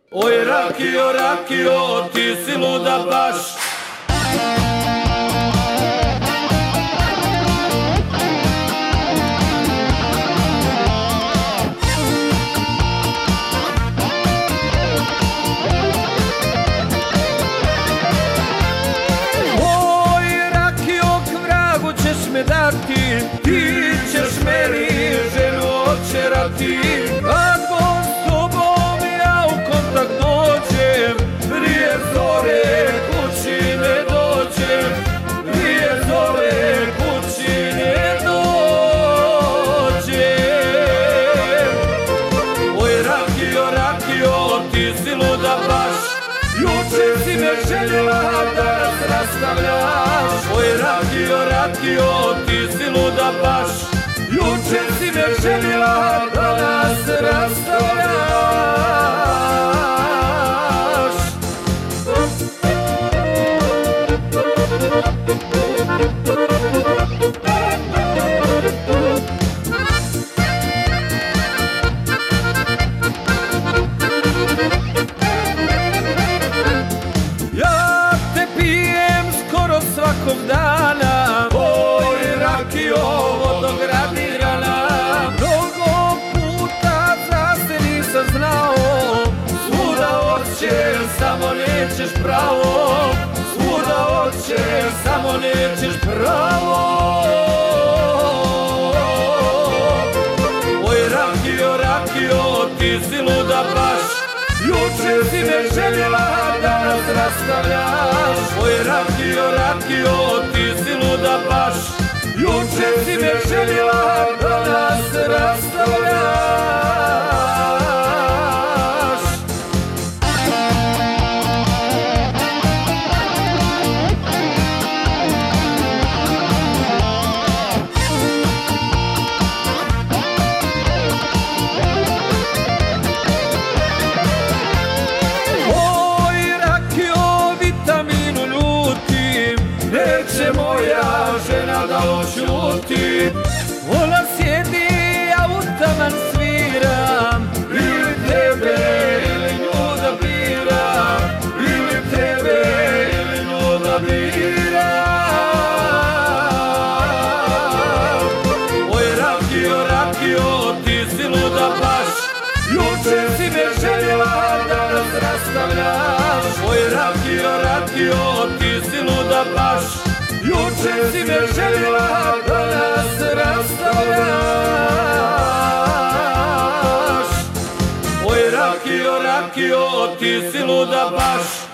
Oj Rakio, Rakio, ti si luda baš. Oj Rakio, k vragu ćeš me dati, ti ćeš meni ženu očerati. Ako s tobom ja u kontakt dođem, prije zore kući ne dođem, prije zore kući ne dođem. Oj Rakio, Rakio, ti si luda baš, juče si me željela da nas rastavljaš. Oj Rakio, Rakio, ti si luda baš, juče si me željela da nas rastavljaš. Ja te pijem skoro svakog dana, oj Rakio, vodogradirana. Mnogo puta za se nisam znao, svuda hoćeš, samo nećeš pravo, svuda hoćeš, samo nećeš pravo. Oj Rakio, Rakio, ti si luda baš, juče si me željela da nas rastavljaš. Oj Rakio, Rakio, ti si luda baš, juče si me željela da nas rastavljaš. Oj Rakio, vitaminu ljutim, neće moja žena da oćuti. Ona sjedi, ja u taman sviram, ili tebe ili nju da biram, ili tebe ili nju da biram. Oj Rakio, Rakio, ti si luda baš, juče si me željela da nas rastavljaš. Oj Rakio, Rakio, ti si luda baš, juče si me željela da nas rastavljaš. Oj Rakio, Rakio, ti si luda baš.